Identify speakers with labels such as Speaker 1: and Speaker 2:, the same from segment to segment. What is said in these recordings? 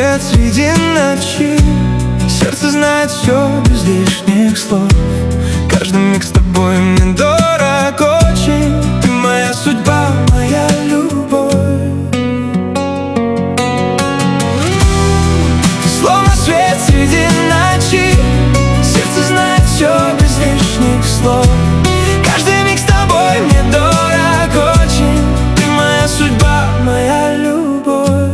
Speaker 1: свет среди ночи. Сердце знает все без лишних слов. Каждый миг с тобой мне дорог очень. Ты моя судьба, моя любовь. Ты словно свет среди ночи. Сердце знает все без лишних слов. Каждый миг с тобой мне дорог очень. Ты моя судьба, моя любовь.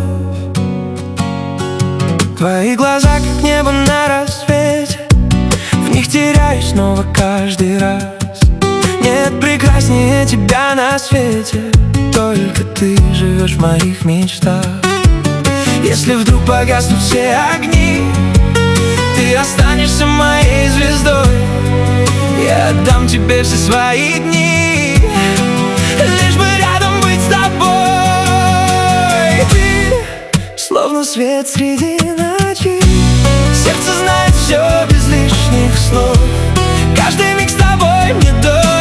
Speaker 1: Твои глаза, как небо на рассвете, в них теряюсь снова каждый раз. Нет прекраснее тебя на свете, только ты живешь в моих мечтах. Если вдруг погаснут все огни, ты останешься моей звездой. Я отдам тебе все свои дни, лишь бы рядом быть с тобой. Ты словно свет среди ночи. Сердце знает все без лишних слов. Каждый миг с тобой мне дорог.